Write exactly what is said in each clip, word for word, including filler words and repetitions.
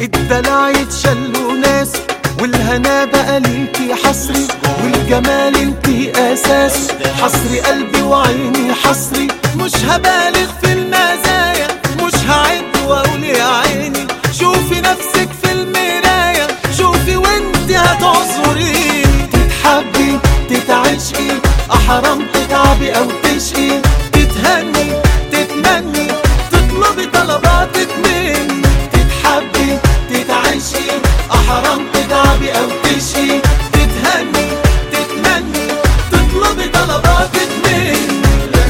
الدلع يتشلوا ناس، والهنا بقى ليكي حصري، والجمال انتي اساس. حصري قلبي وعيني حصري، مش هبالغ في المزايا، مش هعد واقول يا عيني. شوفي نفسك في المراية، شوفي وانتي هتعذريني. تتحبي تتعشقي، احرام تتعبي او تشقي. تتهني تتمني، تطلبي طلباتك مني. تتحبي تتعشقي، احرام تتعبي او تشقي. تتهني تتمني، تطلبي طلباتك مني.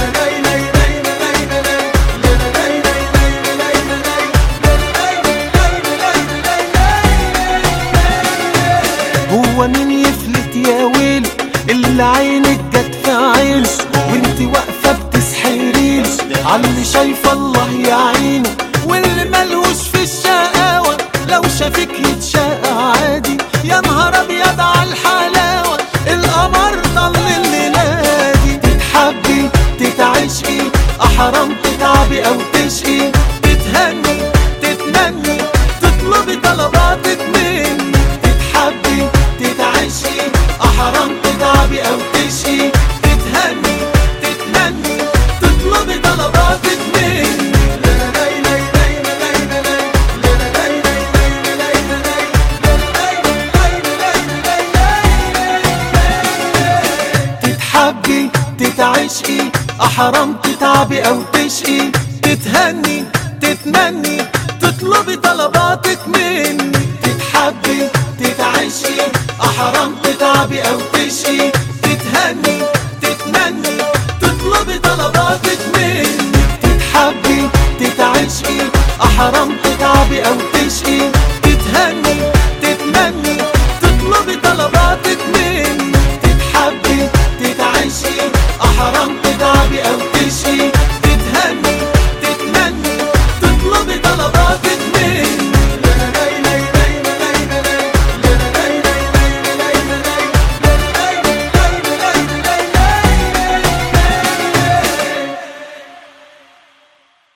هو مين يفلت يا ويلي اللي عينك جت في عينه، وانتي واقفه بتسحريني عاللي شايفه الله يعينه. واللي ملهوش في الشقاوه لو شافك يتشاقى عادي. يا نهار ابيض عالحلاوه، القمر ضل الليله دي. تتحبي تتعشقي، احرام تتعبي او تشقي. تتهني تتمني، تطلبي طلباتك مني. تتحبي تتعشقي، احرام تتعبي او تشقي. تتهني تتمني، تطلبي طلباتك مني. تتحبي تتعشقي، احرام تتعبي او تشقي. تتهني تتمني، تطلبي طلباتك مني. تتحبي تتعشقي، احرام تتعبي او تشقي. تتهني تتمني، تطلبي طلباتك مني. تتحبي تتعشقي، احرام تتعبي او تشقي. تتهني تتمني، تطلبي طلباتك